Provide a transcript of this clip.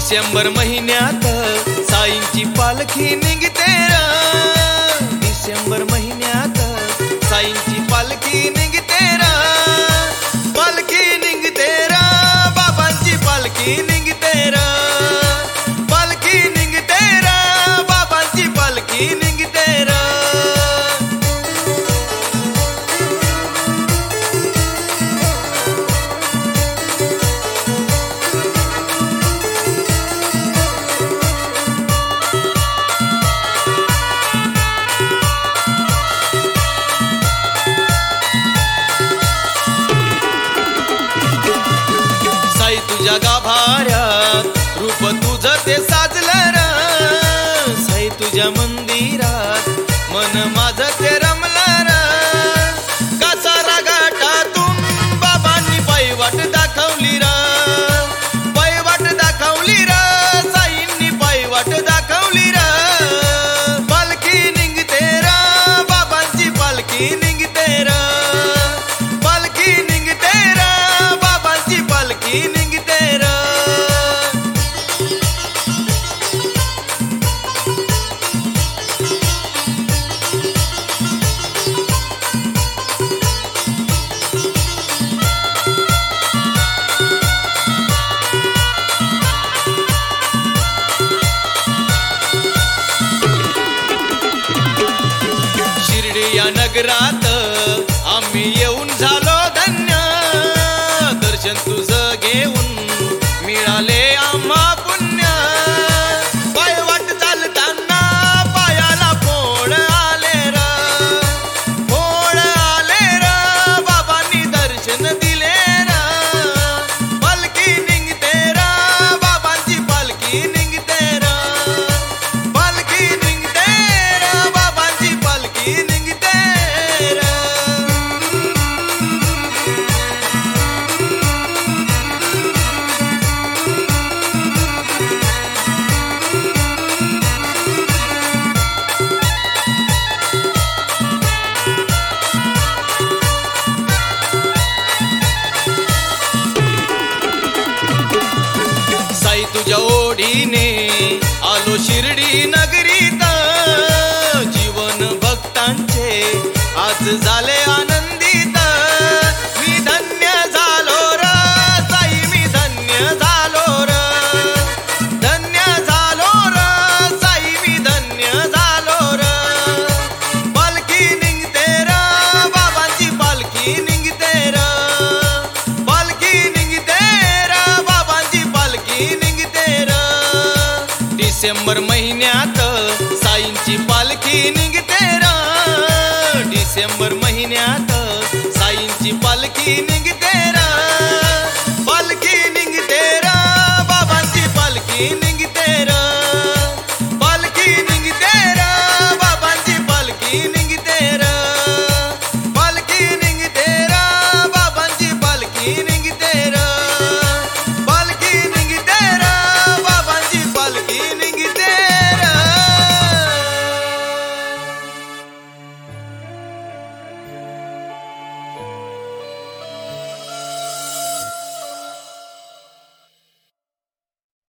डिसेंबर महिन्यात साईंची पालखी निघते र, डिसेंबर महिन्यात साईंची पालखी निघते र, पालखी निघते र, बाबांची पालखी निघते र, पालखी निघते र, बाबांची पालखी निघते र. साई तुझ्या गाभाऱ्यात रूप तुझं ते साजलं र, साई तुझ्या मंदिरात मन माझं ते रमलं र. कासारा घाटातून बाबांनी पायवाट दाखवली र, पायवाट दाखवली र, साईंनी पायवाट दाखवली र. पालखी निघते र, बाबांची पालखी निघते र, पालखी निघते र, बाबांची पालखी निघते र. शिर्डी या नगरात आम्ही येऊन झालो धन्य, दर्शन तुझं घेऊन मिळाले आम्हा पुण्य. पायवाट चालताना पायाला फोड आले र, फोड आले र, बाबांनी दर्शन दिले र. पालखी निघते र, बाबांची पालखी निघते र, पालखी निघते र, बाबांची पालखी निघते र. साई तुझ्या ओढीने आलो शिर्डी नगरीत, जीवन भक्तांचे आज झाले आनंदित. मी धन्य झालो र, साई मी धन्य झालो र, धन्य झालो र, साई मी धन्य झालो र. पालखी निघते र, बाबांची पालखी निघते र, पालखी निघते र, बाबांची पालखी निघते र. डिसेंबर महिन्यात साईंची पालखी निघते र, डिसेंबर महिन्यात साईंची पालखी निघते